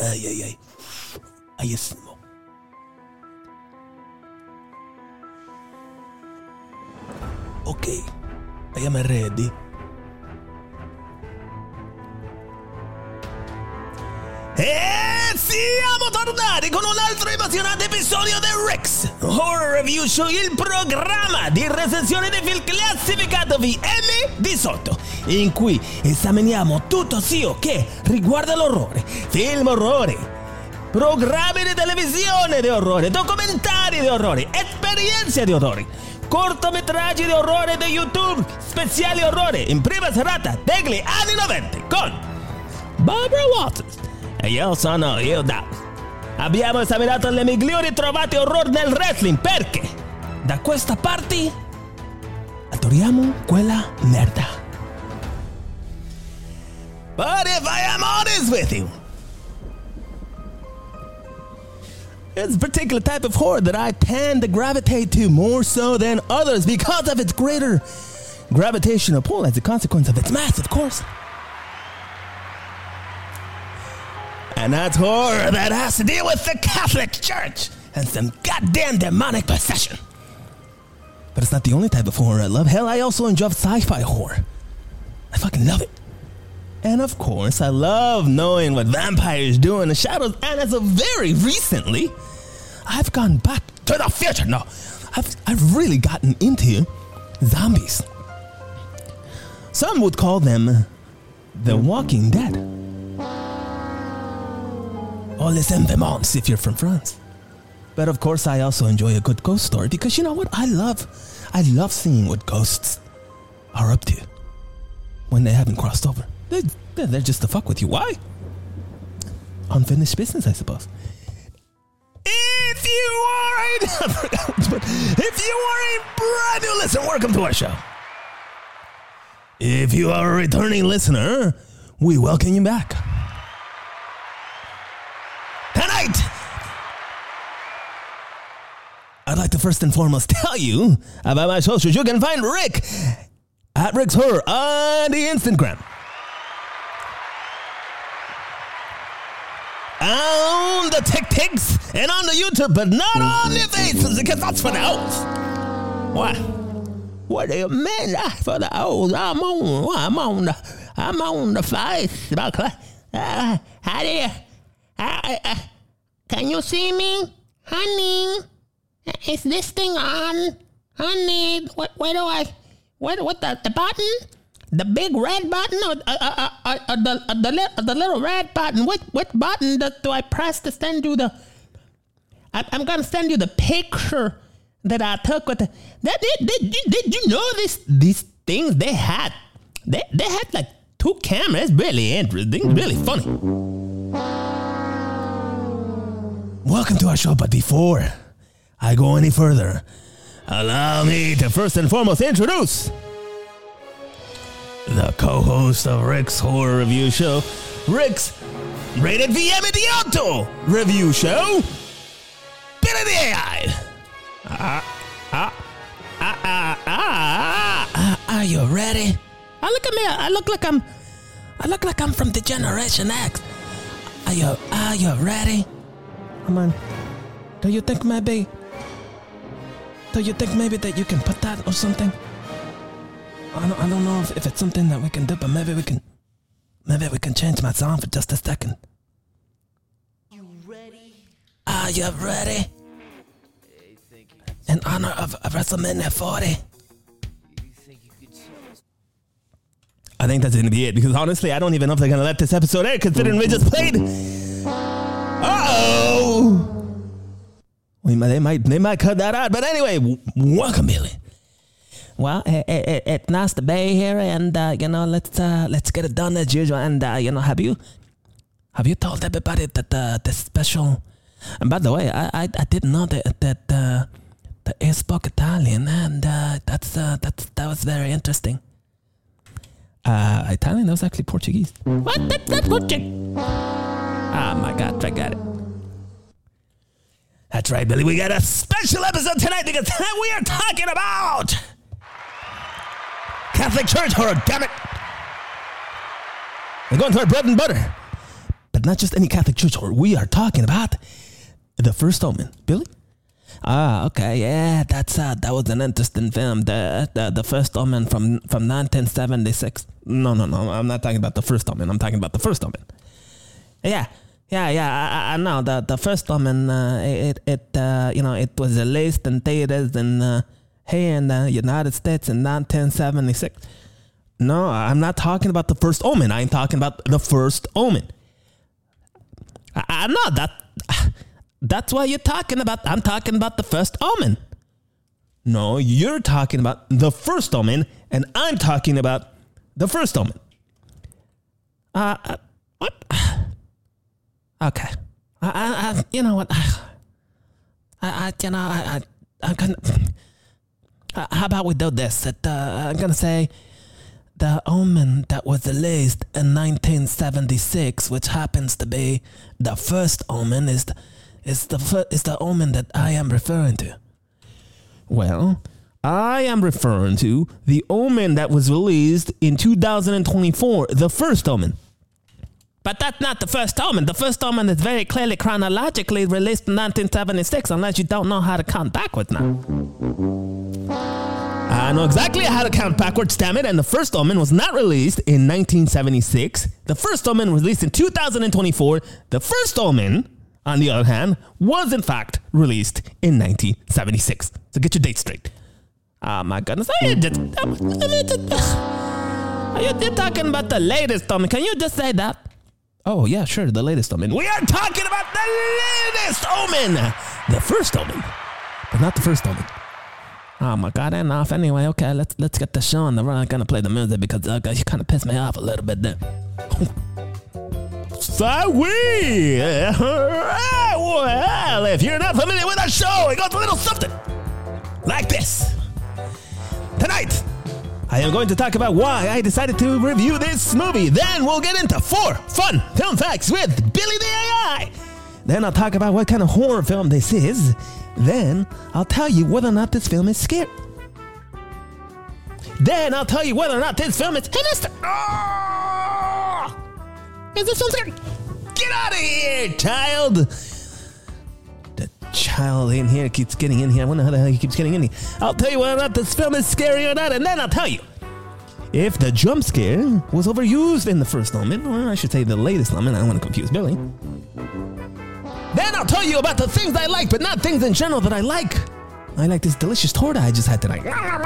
Ay. Ayísimo. Ok, I am ready. E siamo tornati con un altro emozionante episodio di Rick's Horror Review Show, il programma di recensione dei film classificatovi M18, in cui esaminiamo tutto ciò che riguarda l'orrore, film orrori, programmi di televisione di orrore, documentari di orrore, esperienze di orrore, cortometraggi di orrore di YouTube, speciali orrore in prima serata degli anni 90 con Barbara Walters e io sono Hilda. Abbiamo esaminato le migliori trovate horror nel wrestling perché da questa parte adoriamo quella merda. But if I am honest with you, it's a particular type of horror that I tend to gravitate to more so than others because of its greater gravitational pull as a consequence of its mass, of course. And that's horror that has to deal with the Catholic Church and some goddamn demonic possession. But it's not the only type of horror I love. Hell, I also enjoy sci-fi horror. I fucking love it. And of course, I love knowing what vampires do in the shadows. And as of very recently, I've gone back to the future. No, I've really gotten into zombies. Some would call them the Walking Dead. Or les Envimants if you're from France. But of course, I also enjoy a good ghost story because you know what? I love seeing what ghosts are up to when they haven't crossed over. They're just to fuck with you. Why? Unfinished business, I suppose. If you are a brand new listener, welcome to our show. If you are a returning listener, we welcome you back. Tonight, I'd like to first and foremost tell you about my socials. You can find Rick at Rick's Horror on the Instagram, on the TikToks, and on the YouTube, but not on the faces because that's for the olds. What do you mean that's for the olds? I'm on the Facebook. How do you? Can you see me? Honey, is this thing on? Honey, what the button? The big red button or the little red button? What button do I press to send you the... I'm gonna send you the picture that I took with the... Did you know these things they had like 2 cameras? Really interesting, really funny. Welcome to our show, but before I go any further, allow me to first and foremost introduce the co-host of Rick's Horror Review Show, Rick's Rated V Immediato Review Show, Billy the AI. Are you ready? Look at me. I look like I'm from the Generation X. Are you ready? Come on. Do you think maybe that you can put that or something? I don't know if it's something that we can do, but maybe we can change my song for just a second. You ready? Are you ready? In honor of WrestleMania 40. I think that's gonna be it because honestly, I don't even know if they're gonna let this episode air considering we just played. They might cut that out, but anyway, welcome, Billy. Well, it's nice to be here, and let's get it done as usual. And have you told everybody that the special? And by the way, I didn't know that he spoke Italian, and that was very interesting. Italian? That was actually Portuguese. What? That's Portuguese. Oh my God, I got it. That's right, Billy. We got a special episode tonight because we are talking about Catholic Church horror, damn it. We're going to our bread and butter. But not just any Catholic church horror. We are talking about The First Omen. Billy? Okay, yeah, that was an interesting film. The First Omen from 1976. No, I'm not talking about The First Omen. I'm talking about The First Omen. Yeah, I know. The First Omen, it was released in theaters here in the United States in 1976. No, I'm not talking about The First Omen. I'm talking about The First Omen. I know that. That's what you're talking about. I'm talking about The First Omen. No, you're talking about The First Omen, and I'm talking about The First Omen. What? Okay. You know what? I'm gonna. How about we do this? I'm gonna say The Omen that was released in 1976, which happens to be The First Omen, is the Omen that I am referring to. Well, I am referring to the Omen that was released in 2024, The First Omen. But that's not The First Omen. The First Omen is very clearly chronologically released in 1976, unless you don't know how to count backwards now. I know exactly how to count backwards, damn it, and The First Omen was not released in 1976. The First Omen was released in 2024. The First Omen, on the other hand, was in fact released in 1976. So get your dates straight. Oh my goodness. You're talking about the latest Omen. Can you just say that? Oh yeah, sure, the latest Omen. We are talking about the latest Omen. The First Omen. But not The First Omen. Oh my God, enough. Anyway, okay, let's get the show on the run. I'm gonna play the music because you kind of pissed me off a little bit there. Sorry. Well, if you're not familiar with our show, it goes a little something like this. Tonight, I am going to talk about why I decided to review this movie. Then we'll get into 4 fun film facts with Billy the AI. Then I'll talk about what kind of horror film this is. Then I'll tell you whether or not this film is scary. Then I'll tell you whether or not this film is sinister. Oh! Is this film scary? Get out of here, child! The child in here keeps getting in here. I wonder how the hell he keeps getting in here. I'll tell you whether or not this film is scary or not, and then I'll tell you if the jump scare was overused in The First Omen, or I should say the latest Omen. I don't want to confuse Billy. Then I'll tell you about the things I like, but not things in general that I like. I like this delicious torta I just had tonight.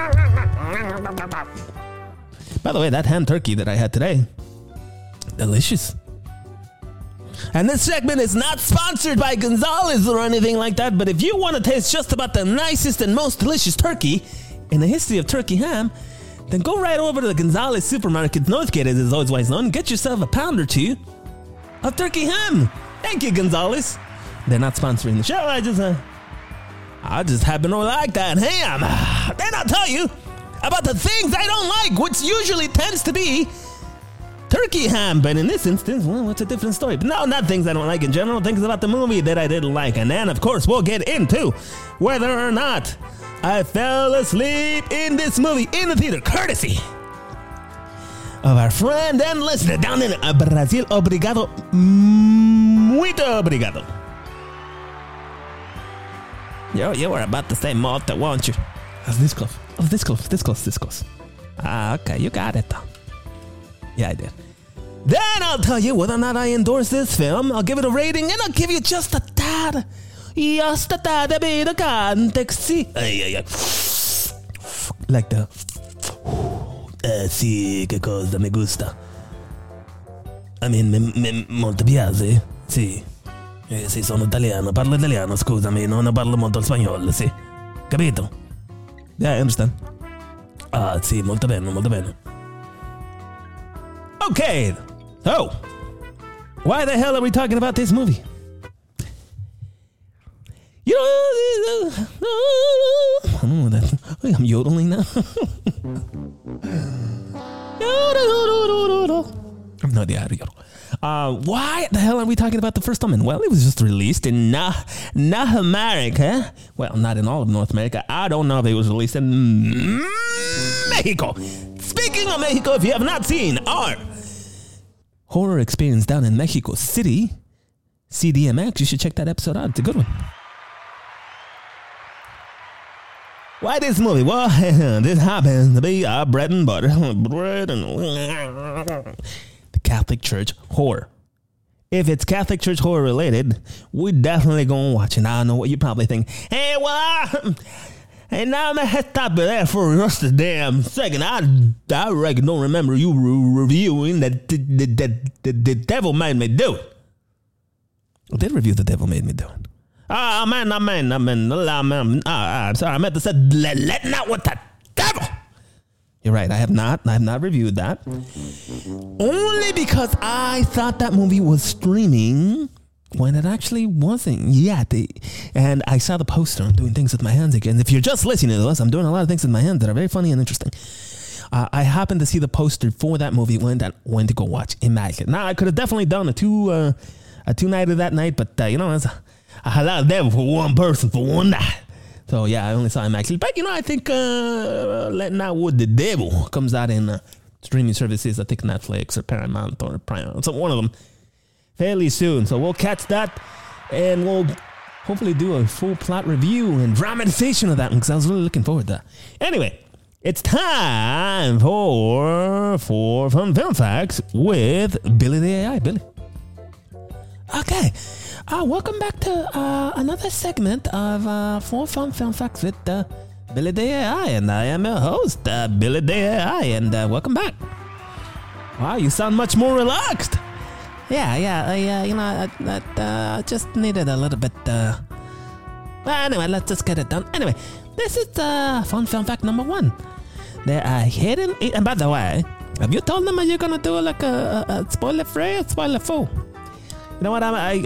By the way, that ham turkey that I had today, delicious. And this segment is not sponsored by Gonzalez or anything like that, but if you want to taste just about the nicest and most delicious turkey in the history of turkey ham, then go right over to the Gonzalez Supermarket, Northgate as it's always known, and get yourself a pound or 2 of turkey ham. Thank you, Gonzalez. They're not sponsoring the show. I just happen to like that ham. Then I'll tell you about the things I don't like, which usually tends to be turkey ham. But in this instance, well, it's a different story. But no, not things I don't like in general, things about the movie that I didn't like. And then, of course, we'll get into whether or not I fell asleep in this movie in the theater, courtesy of our friend and listener down in Brazil. Obrigado. Muito obrigado. You were about to say Malta, weren't you? This close. This close. Okay, you got it though. Yeah, I did. Then I'll tell you whether or not I endorse this film. I'll give it a rating, and I'll give you just a tad. Just a tad a bit of context. See? Like the... sì, che cosa mi gusta. I mean, molto piace. Sì. Sì, sono italiano. Parlo italiano, scusami. Non parlo molto il spagnolo, sì. Capito? Yeah, I understand. Ah, sì, molto bene, molto bene. Okay, so, why the hell are we talking about this movie? You know, I don't know that. I'm yodeling now. I have no idea how to yodel. Why the hell are we talking about The First Omen? Well, it was just released in North America. Well, not in all of North America. I don't know if it was released in Mexico. Speaking of Mexico, if you have not seen our horror experience down in Mexico City, CDMX. You should check that episode out. It's a good one. Why this movie? Well, this happens to be our bread and butter. Bread and the Catholic Church horror. If it's Catholic Church horror related, we're definitely going to watch it. I know what you probably think. Hey, well, hey, now I'm going to stop there for just a damn second. I reckon don't remember you reviewing that the Devil Made Me Do It. I did review The Devil Made Me Do It. I'm sorry, I meant to say letting out with the devil. You're right, I have not reviewed that. Only because I thought that movie was streaming when it actually wasn't yet. And I saw the poster. I'm doing things with my hands again. If you're just listening to this, I'm doing a lot of things with my hands that are very funny and interesting. I happened to see the poster for that movie when to go watch Immaculate. Now, I could have definitely done a two-nighter that night, but it's a lot of devil for one person for one night. So yeah, I only saw Immaculate. But I think letting out with the devil comes out in streaming services. I think Netflix or Paramount or Prime, so one of them, fairly soon. So we'll catch that, and we'll hopefully do a full plot review and dramatization of that one because I was really looking forward to that. Anyway, it's time for Fun Film Facts with Billy the AI. Billy. Okay. Welcome back to another segment of 4 Fun Film Facts with Billy the AI, and I am your host, Billy the AI, and welcome back. Wow, you sound much more relaxed. I just needed a little bit. Well, anyway, let's just get it done. Anyway, this is Fun Film Fact number 1. There are hidden, and by the way, have you told them that you're gonna do like a spoiler-free or spoiler-full? You know what?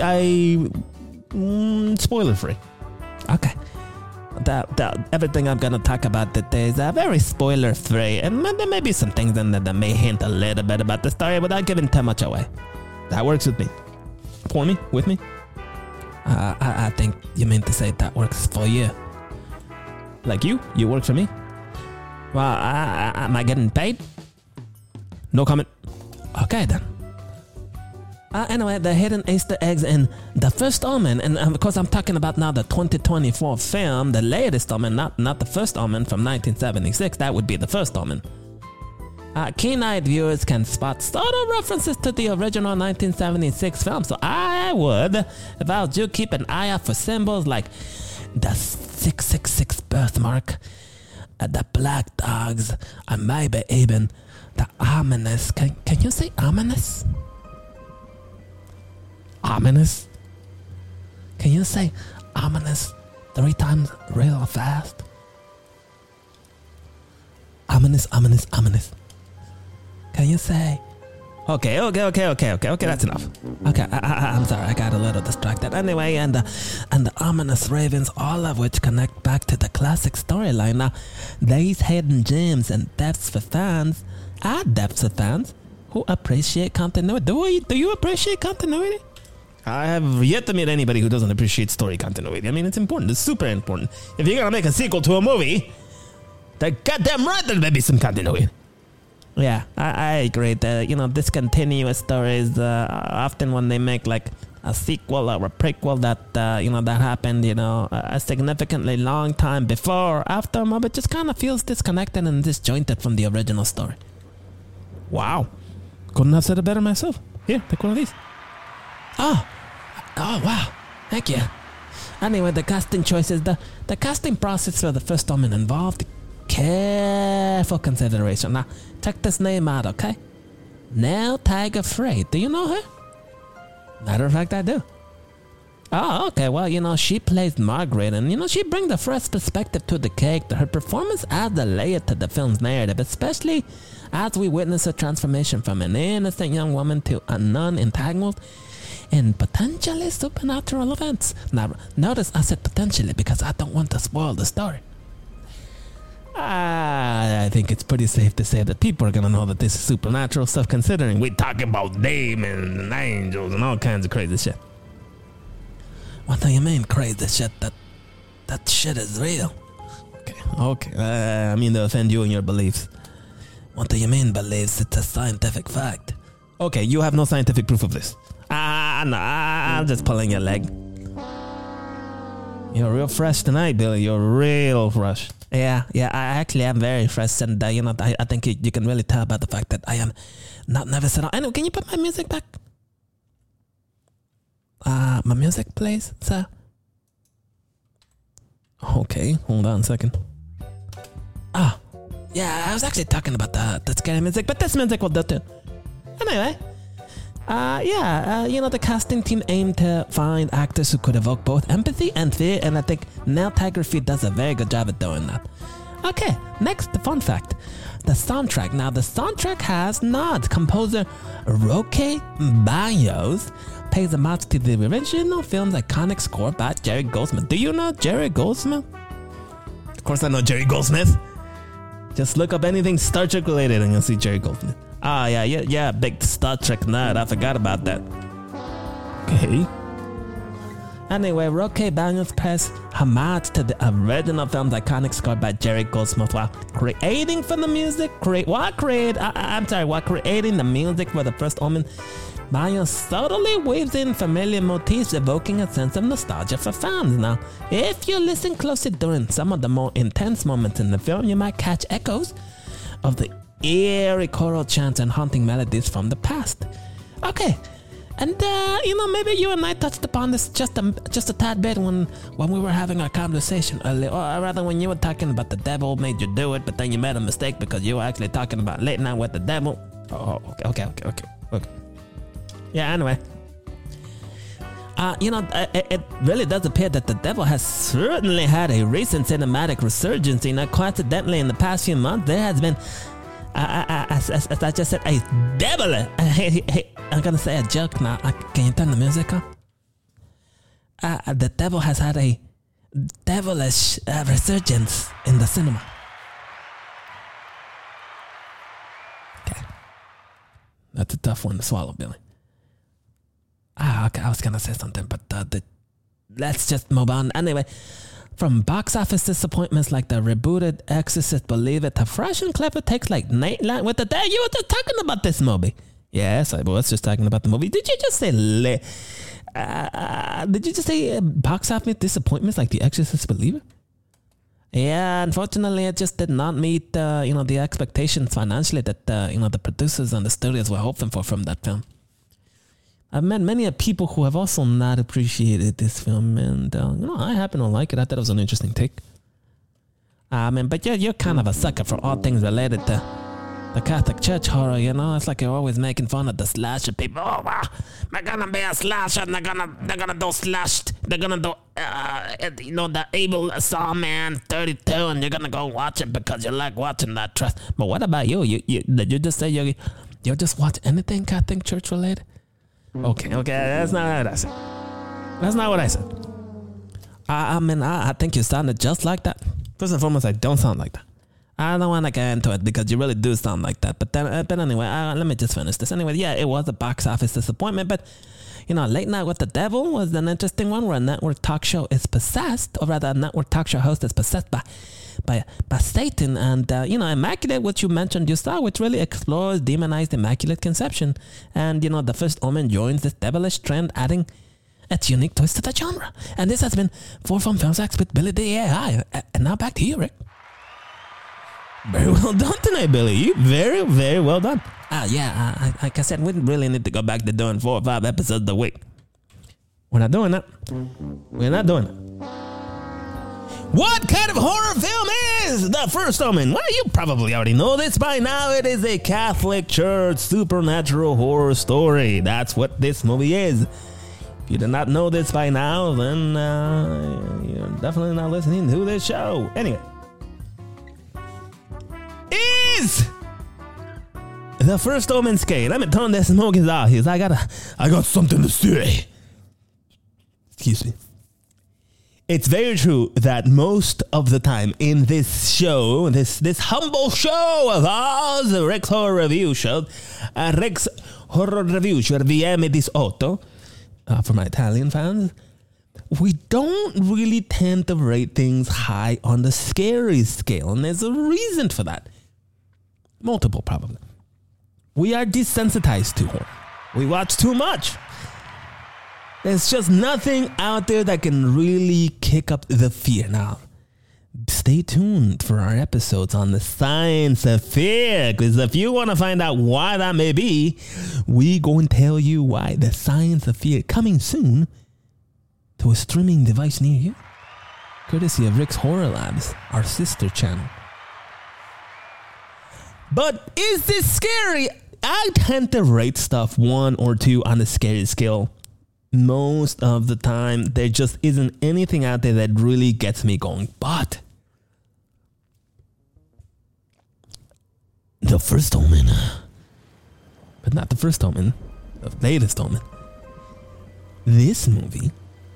Spoiler free. Okay. Everything I'm gonna talk about today is very spoiler free, and there may be some things in there that may hint a little bit about the story without giving too much away. That works with me. For me? With me? I think you meant to say that works for you. Like you? You work for me? Well, am I getting paid? No comment. Okay then. Anyway, the hidden Easter eggs in The First Omen, and of course I'm talking about now the 2024 film, the latest Omen, not the first Omen from 1976. That would be The First Omen. Keen-eyed viewers can spot subtle references to the original 1976 film, so I would, if I was you, keep an eye out for symbols like the 666 birthmark, the black dogs, and maybe even the ominous. Can you say ominous? Ominous? Can you say ominous 3 times real fast? Ominous, ominous, ominous. Can you say? Okay, that's enough. Okay, I'm sorry, I got a little distracted. Anyway, and the ominous ravens, all of which connect back to the classic storyline. Now, these hidden gems and depths for fans are depths of fans who appreciate continuity. Do you appreciate continuity? I have yet to meet anybody who doesn't appreciate story continuity. I mean, it's important. It's super important. If you're going to make a sequel to a movie, they're goddamn right there may be some continuity. Yeah, I agree that, discontinuous stories, often when they make like a sequel or a prequel that, that happened, a significantly long time before or after a movie, just kind of feels disconnected and disjointed from the original story. Wow. Couldn't have said it better myself. Here, take one of these. Oh, wow. Thank you. Anyway, the casting choices. The casting process for The First Omen involved careful consideration. Now, check this name out, okay? Nell Tiger Frey. Do you know her? Matter of fact, I do. Oh, okay. Well, she plays Margaret, and, she brings a fresh perspective to the character. Her performance adds a layer to the film's narrative, especially as we witness her transformation from an innocent young woman to a nun entangled in potentially supernatural events. Now, notice I said potentially because I don't want to spoil the story. I think it's pretty safe to say that people are going to know that this is supernatural stuff, considering we're talking about demons and angels and all kinds of crazy shit. What do you mean crazy shit? That shit is real. Okay. I mean to offend you and your beliefs. What do you mean beliefs? It's a scientific fact. Okay, you have no scientific proof of this. No, I'm just pulling your leg. You're real fresh tonight, Billy. You're real fresh. Yeah, I actually am very fresh, and I think you can really tell about the fact that I am not nervous at all. Anyway, can you put my music back? My music, please, sir. Okay, hold on a second. Yeah, I was actually talking about the scary music, but this music will do too. Anyway, the casting team aimed to find actors who could evoke both empathy and fear, and I think Neil Tigerfield does a very good job at doing that. Okay, next, the fun fact. The soundtrack. Now, the soundtrack has nods. Composer Roque Baños pays homage to the original film's iconic score by Jerry Goldsmith. Do you know Jerry Goldsmith? Of course I know Jerry Goldsmith. Just look up anything Star Trek related and you'll see Jerry Goldsmith. Yeah, big Star Trek nerd. I forgot about that. Okay. Anyway, Roque Baños pays homage to the original film's iconic score by Jerry Goldsmith while creating the music for the first Omen. Baños subtly weaves in familiar motifs, evoking a sense of nostalgia for fans. Now, if you listen closely during some of the more intense moments in the film, you might catch echoes of the eerie choral chants and haunting melodies from the past. Okay, and maybe you and I touched upon this just a tad bit when we were having our conversation earlier, or rather when you were talking about the devil made you do it, but then you made a mistake because you were actually talking about Late Night with the Devil. Okay. Yeah, anyway. It really does appear that the devil has certainly had a recent cinematic resurgence. Coincidentally, in the past few months, there has been, as I just said, a devil. Hey, I'm going to say a joke now. Can you turn the music on? The devil has had a devilish resurgence in the cinema. Okay. That's a tough one to swallow, Billy. Okay, I was gonna say something, but let's just move on. Anyway, from box office disappointments like the rebooted Exorcist Believe It to fresh and clever takes like Nightline with the Dead. You were just talking about this movie. Yes, I was just talking about the movie. Did you just say box office disappointments like the Exorcist Believe It? Yeah, unfortunately, it just did not meet the expectations financially that the producers and the studios were hoping for from that film. I've met many people who have also not appreciated this film, and I happen to like it. I thought it was an interesting take. But you're kind of a sucker for all things related to the Catholic Church horror. It's like you're always making fun of the slasher people. Oh, wow, they're gonna be a slasher, and they're gonna do slashed. They're gonna do the Evil Saw Man 32, and you're gonna go watch it because you like watching that trust. But what about you? Did you just say you just watch anything Catholic Church related? Okay, that's not what I said. That's not what I said. I think you sounded just like that. First and foremost, I don't sound like that. I don't want to get into it because you really do sound like that. But anyway, let me just finish this. Anyway, yeah, it was a box office disappointment, but Late Night with the Devil was an interesting one where a network talk show is possessed, or rather a network talk show host is possessed by Satan, and Immaculate, which you mentioned just now, which really explores demonized Immaculate Conception, and the first Omen joins this devilish trend, adding its unique twist to the genre. And this has been 4 Fun Film Facts with Billy the AI, and now back to you, Rick. Very well done tonight, Billy. You very, very well done. Like I said, we really need to go back to doing 4 or 5 episodes a week. We're not doing that. What kind of horror film is The First Omen? Well, you probably already know this by now. It is a Catholic Church supernatural horror story. That's what this movie is. If you did not know this by now, then you're definitely not listening to this show. Anyway. Is The First Omen scary? Let me turn this smoking out here. I got something to say. Excuse me. It's very true that most of the time in this show, this humble show of ours, Rick's Horror Review Show, Rick's Horror Review Show, VM dis 8, for my Italian fans, we don't really tend to rate things high on the scary scale, and there's a reason for that. Multiple, probably. We are desensitized to horror. We watch too much. There's just nothing out there that can really kick up the fear. Now, stay tuned for our episodes on the science of fear, because if you want to find out why that may be, we going to tell you why. The science of fear, coming soon to a streaming device near you, courtesy of Rick's Horror Labs, our sister channel. But is this scary? I tend to rate stuff 1 or 2 on the scary scale. Most of the time, there just isn't anything out there that really gets me going. But the first Omen, but not the first Omen, the latest Omen. This movie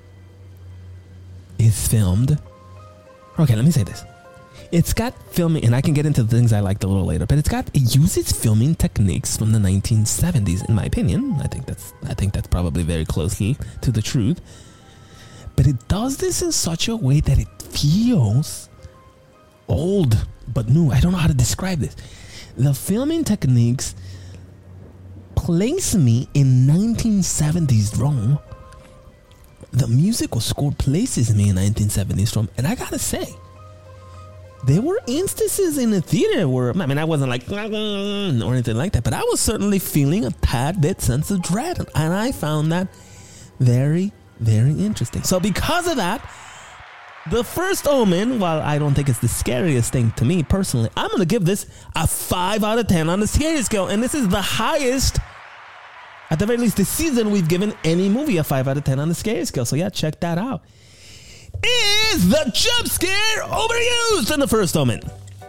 is filmed. Okay, let me say this. It's got filming, and I can get into the things I liked a little later, but it uses filming techniques from the 1970s, in my opinion. I think that's probably very closely to the truth. But it does this in such a way that it feels old but new. I don't know how to describe this. The filming techniques place me in 1970s Rome. The musical score places me in 1970s Rome, and I gotta say, there were instances in the theater where, I mean, I wasn't like, or anything like that, but I was certainly feeling a tad bit sense of dread. And I found that very, very interesting. So because of that, the first Omen, while I don't think it's the scariest thing to me personally, I'm going to give this a 5 out of 10 on the scary scale. And this is the highest, at the very least this season, we've given any movie a 5 out of 10 on the scary scale. So yeah, check that out. Is the jump scare overused in the first Omen?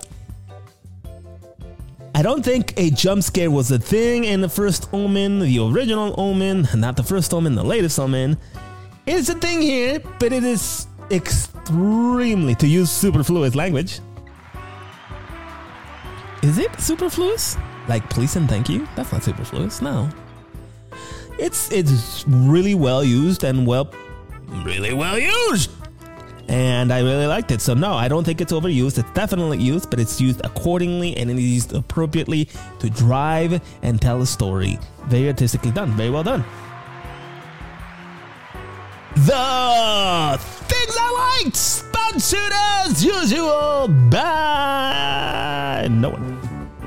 I don't think a jump scare was a thing in the first Omen, the original Omen, not the first Omen, the latest Omen. It's a thing here, but it is extremely, to use superfluous language. Is it superfluous? Like please and thank you? That's not superfluous, no. It's really well used and really well used. And I really liked it. So no, I don't think it's overused. It's definitely used, but it's used accordingly and it is used appropriately to drive and tell a story. Very artistically done. Very well done. The things I liked, sponsored as usual by no one.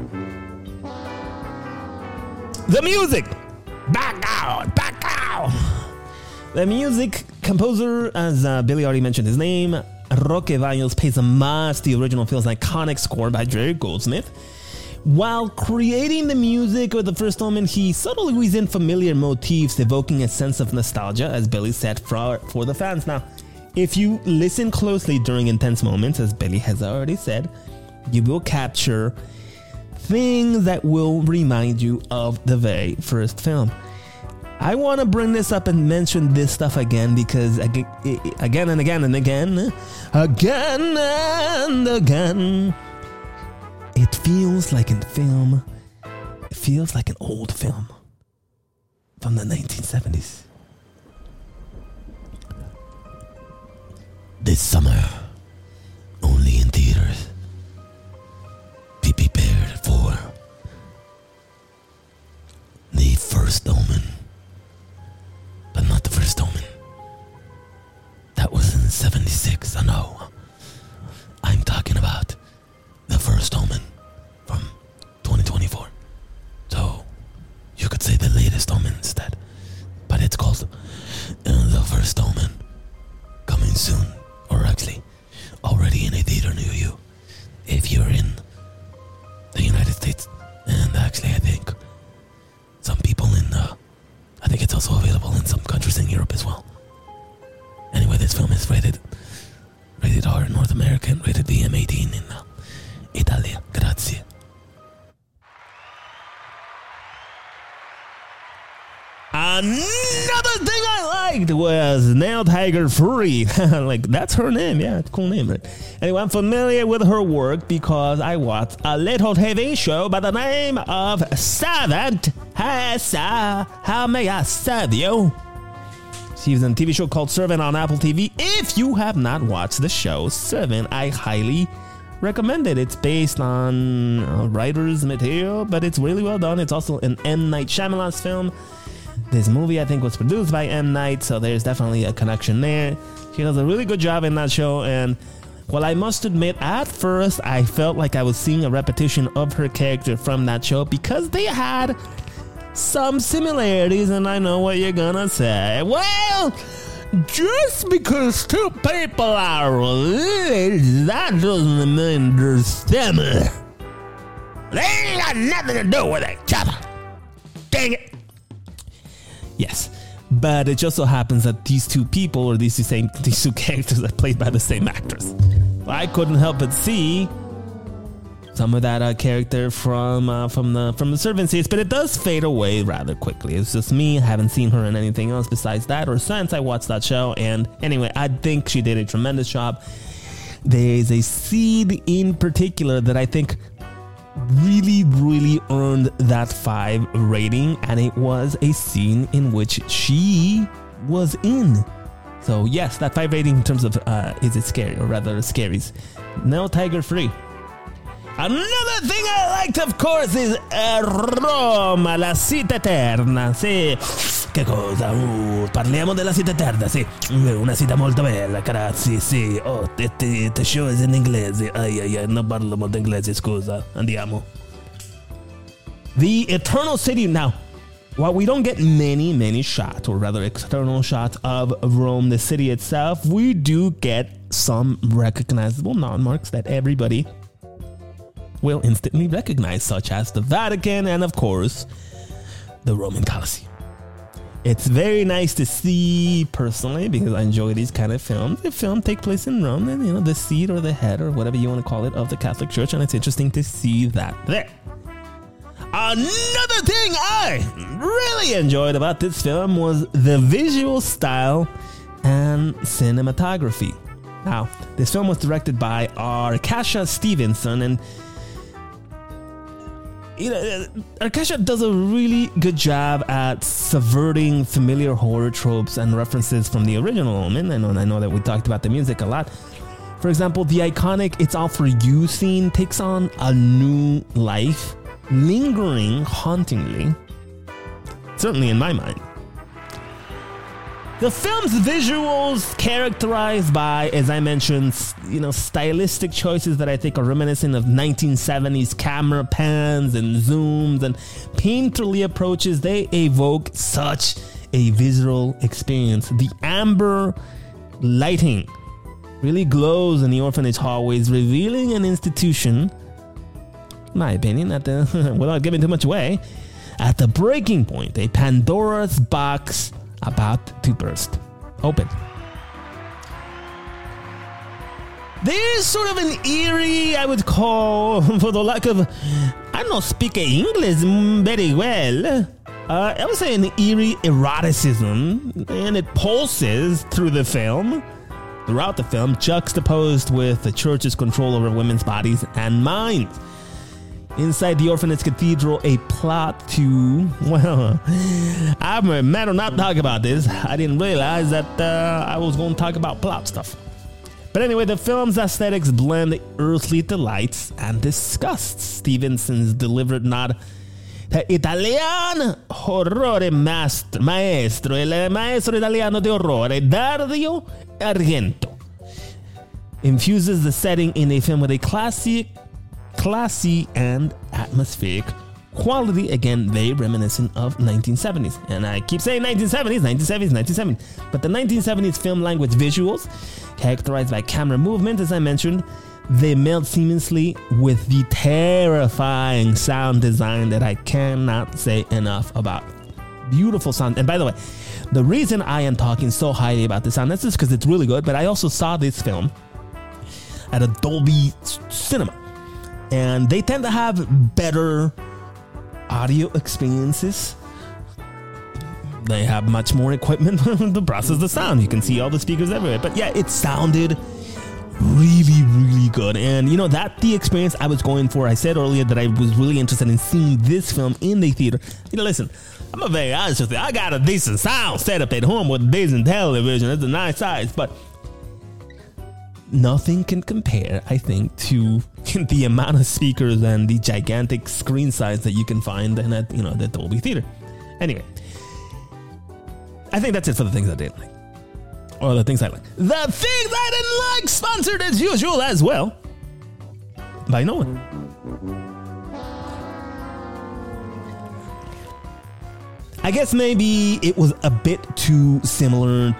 The music. Back out. The music composer, as Billy already mentioned his name, Roque Baños, pays homage to the original film's iconic score by Jerry Goldsmith. While creating the music of the first Omen, he subtly weaves in familiar motifs, evoking a sense of nostalgia, as Billy said, for the fans. Now, if you listen closely during intense moments, as Billy has already said, you will capture things that will remind you of the very first film. I want to bring this up and mention this stuff again because again and again, it feels like in film. It feels like an old film from the 1970s. This summer, only in theaters. Be prepared for the first Omen. But not the first Omen. That was in 76, I know. I'm talking about the first Omen from 2024. So, you could say the latest Omen instead. But it's called the first Omen. Coming soon. Or actually, already in a theater near you. If you're in the United States. And actually, I think some people in I think it's also available in some countries in Europe as well. Anyway, this film is rated R in North America and rated BM18 in Italy. Grazie. Another thing I liked was Nail Tiger Fury. Like, that's her name. Yeah, it's a cool name, right? Anyway, I'm familiar with her work because I watched a little TV show by the name of Servant. Hey, sir, how may I serve you? She was in a TV show called Servant on Apple TV. If you have not watched the show Servant, I highly recommend it. It's based on writer's material, but it's really well done. It's also an M. Night Shyamalan's film. This movie, I think, was produced by M. Night, so there's definitely a connection there. She does a really good job in that show, and well, I must admit, at first, I felt like I was seeing a repetition of her character from that show because they had some similarities, and I know what you're gonna say. Well, just because two people are related, that doesn't mean they're similar. They ain't got nothing to do with each other. Dang it. Yes. But it just so happens that these two people, or these two characters, are played by the same actress. I couldn't help but see some of that character from the Servant Series, but it does fade away rather quickly. It's just me. I haven't seen her in anything else besides that, or since I watched that show. And anyway, I think she did a tremendous job. There's a scene in particular that I think really earned that 5 rating, and it was a scene in which she was in. So yes, that 5 rating in terms of is it scary, or rather scaries. No tiger free. Another thing I liked, of course, is Roma, la città eterna. Sì, che cosa? Parliamo della città eterna, sì. Una città molto bella, grazie, sì. Oh, the show is in inglese. Ai, non parlo molto inglese, scusa. Andiamo. The Eternal City. Now, while we don't get many shots, or rather external shots of Rome, the city itself, we do get some recognizable landmarks that everybody will instantly recognize, such as the Vatican and, of course, the Roman Colosseum. It's very nice to see, personally, because I enjoy these kind of films. The film takes place in Rome, and, you know, the seat or the head or whatever you want to call it of the Catholic Church, and it's interesting to see that there. Another thing I really enjoyed about this film was the visual style and cinematography. Now, this film was directed by Arkasha Stevenson, and Arkasha does a really good job at subverting familiar horror tropes and references from the original Omen. I know that we talked about the music a lot. For example, the iconic "It's All For You" scene takes on a new life, lingering hauntingly, certainly in my mind. The film's visuals characterized by, as I mentioned, stylistic choices that I think are reminiscent of 1970s camera pans and zooms and painterly approaches. They evoke such a visceral experience. The amber lighting really glows in the orphanage hallways, revealing an institution, in my opinion, without giving too much away, at the breaking point, a Pandora's box about to burst open. There's sort of an eerie, I would call, for the lack of, I don't speak English very well. I would say an eerie eroticism, and it pulses throughout the film, juxtaposed with the church's control over women's bodies and minds. Inside the orphanage cathedral, a plot to, well, I better not talk about this. I didn't realize that I was going to talk about plot stuff. But anyway, the film's aesthetics blend earthly delights and disgusts. Stevenson's deliberate nod to Italian horrore maestro, el maestro italiano de horrore, Dario Argento, infuses the setting in a film with a classy and atmospheric quality, again, very reminiscent of 1970s. And I keep saying 1970s, but the 1970s film language visuals, characterized by camera movement, as I mentioned, they meld seamlessly with the terrifying sound design that I cannot say enough about. Beautiful sound. And by the way, the reason I am talking so highly about the sound, that's just because it's really good, but I also saw this film at a Dolby Cinema. And they tend to have better audio experiences. They have much more equipment to process the sound. You can see all the speakers everywhere. But yeah, it sounded really good. And that the experience I was going for. I said earlier that I was really interested in seeing this film in the theater. Listen, I'm a very honest with you. I got a decent sound set up at home with a decent television. It's a nice size, but nothing can compare, I think, to the amount of speakers and the gigantic screen size that you can find in at the Dolby Theater. Anyway, I think that's it for the things I didn't like. Or the things I like. The things I didn't like, sponsored as usual as well by no one. I guess maybe it was a bit too similar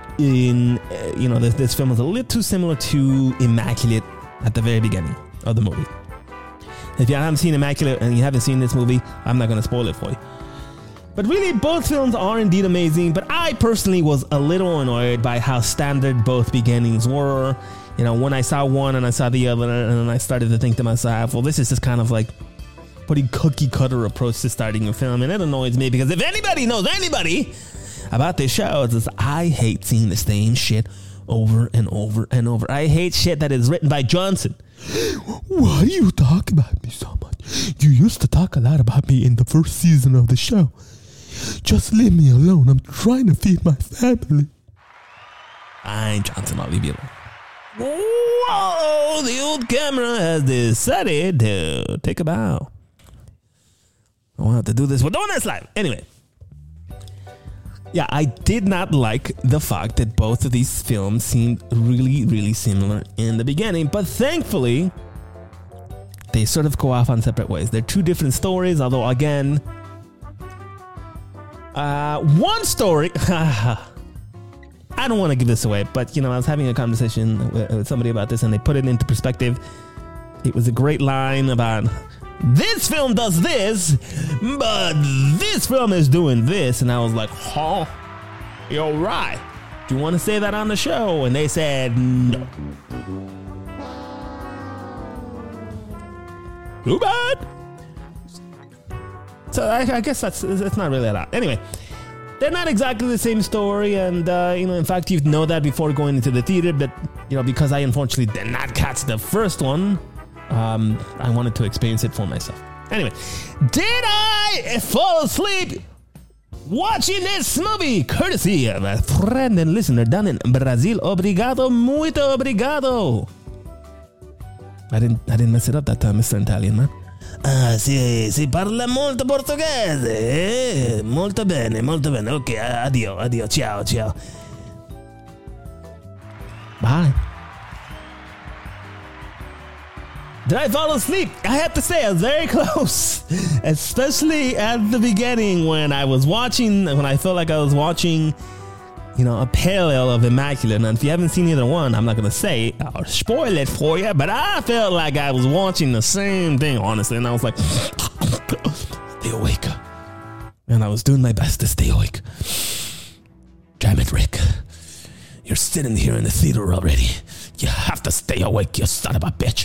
this film was a little too similar to Immaculate at the very beginning of the movie. If you haven't seen Immaculate and you haven't seen this movie, I'm not going to spoil it for you. But really, both films are indeed amazing, but I personally was a little annoyed by how standard both beginnings were. When I saw one and I saw the other, and then I started to think to myself, well, this is just kind of like pretty cookie cutter approach to starting a film, and it annoys me because if anybody knows anybody about this show, it's just, I hate seeing the same shit over and over and over. I hate shit that is written by Johnson. Why do you talk about me so much? You used to talk a lot about me in the first season of the show. Just leave me alone. I'm trying to feed my family. Fine, Johnson, I'll leave you alone. Whoa, the old camera has decided to take a bow. I won't have to do this with Donuts Live. Anyway. Yeah, I did not like the fact that both of these films seemed really, really similar in the beginning. But thankfully, they sort of go off on separate ways. They're two different stories, although again, one story... I don't want to give this away, but I was having a conversation with somebody about this and they put it into perspective. It was a great line about this film does this, but this film is doing this. And I was like, huh? You're right. Do you want to say that on the show? And they said, no. Too bad. So I guess that's not really a lot. Anyway. They're not exactly the same story, and in fact, you'd know that before going into the theater. But because I unfortunately did not catch the first one, I wanted to experience it for myself. Anyway, did I fall asleep watching this movie? Courtesy of a friend and listener down in Brazil. Obrigado, muito obrigado. I didn't mess it up that time, Mr. Italian man. Si parla molto portoghese. Molto bene, molto bene. Ok, addio, ciao. Bye. Did I fall asleep? I have to say, I was very close. Especially at the beginning when I felt like I was watching, a parallel of Immaculate. And if you haven't seen either one, I'm not going to say, I'll spoil it for you, but I felt like I was watching the same thing, honestly. And I was like, stay awake. And I was doing my best to stay awake. Damn it, Rick. You're sitting here in the theater already. You have to stay awake, you son of a bitch.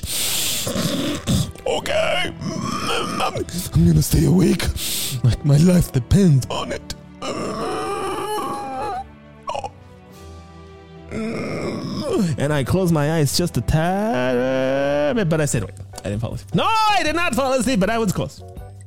Okay. I'm going to stay awake. Like my life depends on it. And I closed my eyes just a tad bit, but I said, wait, I didn't fall asleep. No, I did not fall asleep, but I was close.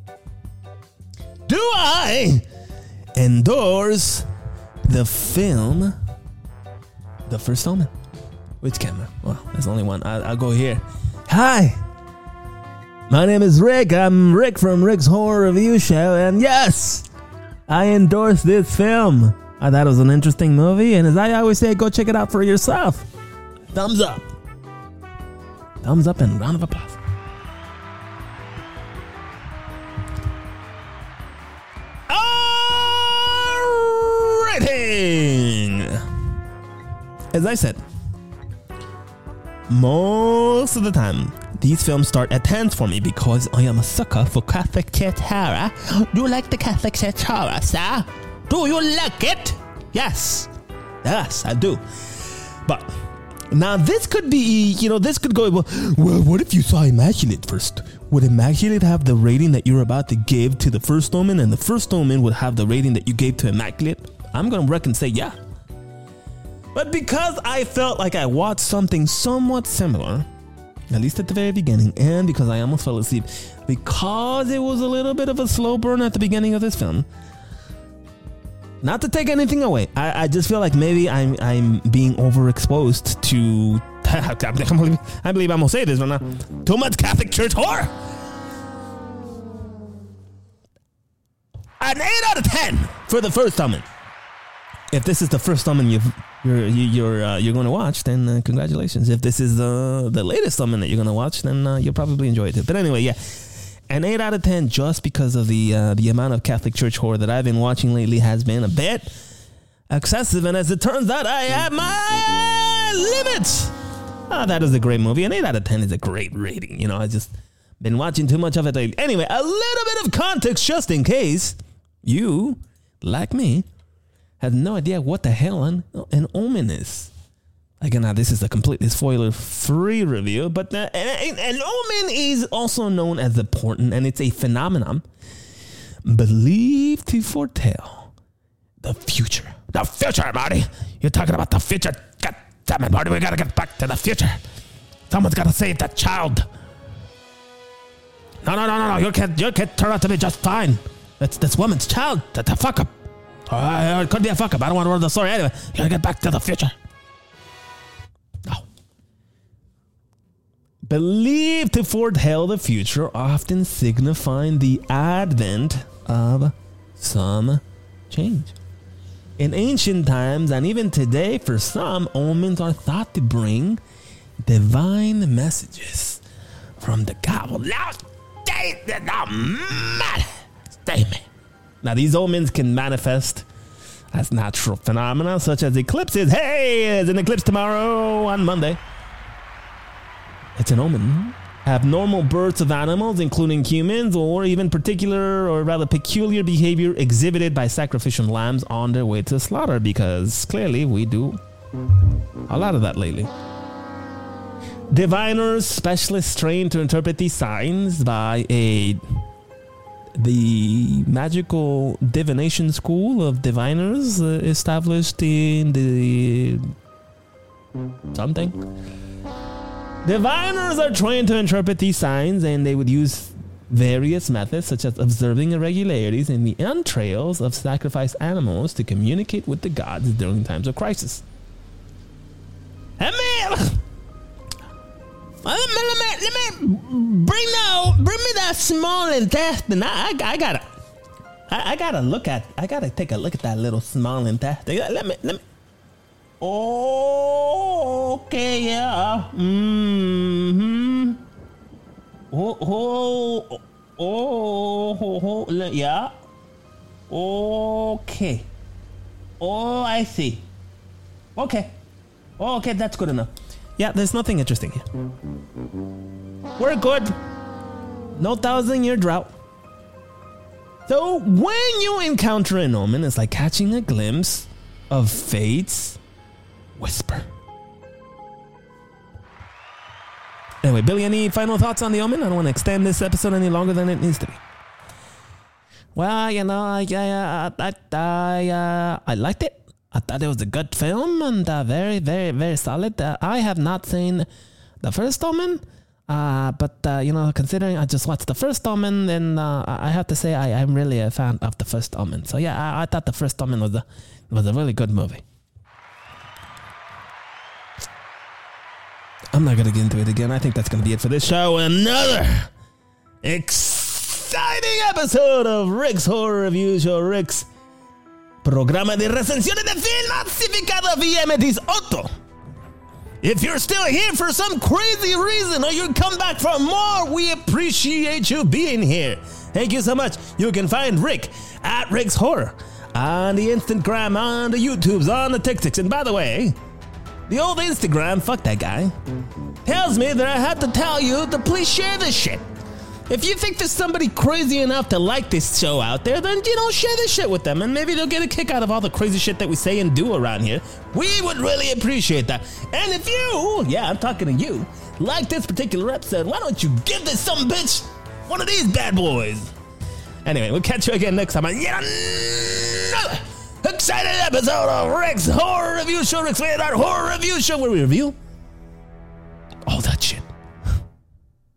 Do I endorse the film The First Omen? Which camera? Well, there's only one. I'll go here. Hi, my name is Rick. I'm Rick from Rick's Horror Review Show, and yes, I endorse this film. I thought it was an interesting movie, and as I always say, go check it out for yourself. Thumbs up. Thumbs up and round of applause. Rating. As I said, most of the time, these films start at 10s for me because I am a sucker for Catholic Church horror. Do you like the Catholic Church horror, sir? Do you like it? Yes. Yes, I do. But now this could be, this could go, well, what if you saw Immaculate first? Would Immaculate have the rating that you're about to give to The First Omen, and The First Omen would have the rating that you gave to Immaculate? I'm going to reckon say yeah. But because I felt like I watched something somewhat similar, at least at the very beginning, and because I almost fell asleep, because it was a little bit of a slow burn at the beginning of this film, not to take anything away, I just feel like maybe I'm being overexposed to I believe I'm gonna say this right now. Too much Catholic Church horror. An 8 out of 10 for the first Omen. If this is the first Omen you're going to watch, then congratulations. If this is the latest Omen that you're going to watch, then you'll probably enjoy it. But anyway, yeah, an 8 out of 10 just because of the amount of Catholic Church horror that I've been watching lately has been a bit excessive. And as it turns out, I have my limits. That is a great movie. An 8 out of 10 is a great rating. You know, I just been watching too much of it lately. Anyway, a little bit of context just in case you, like me, have no idea what the hell an Omen is. Again, now this is a completely spoiler-free review, but an Omen is also known as a portent, and it's a phenomenon believed to foretell the future. The future, Marty. You're talking about the future. God damn it, Marty. We gotta get back to the future. Someone's gotta save that child. No. Your kid turned out to be just fine. That's this woman's child. That's a fuck up. It could be a fuck up. I don't want to ruin the story anyway. You gotta get back to the future. Oh. Believed to foretell the future, often signifying the advent of some change. In ancient times, and even today, for some, omens are thought to bring divine messages from the God. Well, now, these omens can manifest as natural phenomena, such as eclipses. Hey, there's an eclipse tomorrow on Monday. It's an omen. Abnormal births of animals, including humans, or even particular or rather peculiar behavior exhibited by sacrificial lambs on their way to slaughter, because clearly we do a lot of that lately. Diviners, specialists trained to interpret these signs by the magical divination school of diviners established in the something. Diviners are trained to interpret these signs, and they would use various methods such as observing irregularities in the entrails of sacrificed animals to communicate with the gods during times of crisis. Let me bring me that small intestine. I gotta take a look at that little small intestine. Let me. Okay, yeah. Yeah. Okay. Oh, I see. Okay. Okay, that's good enough. Yeah, there's nothing interesting here. We're good. No 1,000-year drought. So when you encounter an omen, it's like catching a glimpse of fate's whisper. Anyway, Billy, any final thoughts on the Omen? I don't want to extend this episode any longer than it needs to be. Well, you know, I liked it. I thought it was a good film and very, very, very solid. I have not seen the first Omen, but you know, considering I just watched the first Omen, then I have to say I'm really a fan of the first Omen. So yeah, I thought the first Omen was a really good movie. I'm not going to get into it again. I think that's going to be it for this show. Another exciting episode of Rick's Horror Review Show. Rick's programa de recensiones de film clasificado VMDs8. If you're still here for some crazy reason or you come back for more, we appreciate you being here. Thank you so much. You can find Rick at Rick's Horror on the Instagram, on the YouTubes, on the TikToks. And by the way, the old Instagram, fuck that guy, tells me that I have to tell you to please share this shit. If you think there's somebody crazy enough to like this show out there, then, you know, share this shit with them, and maybe they'll get a kick out of all the crazy shit that we say and do around here. We would really appreciate that. And if you, yeah, I'm talking to you, like this particular episode, why don't you give this some bitch one of these bad boys? Anyway, we'll catch you again next time on yet another exciting episode of Rick's Horror Review Show. Rick's Horror Review Show, where we review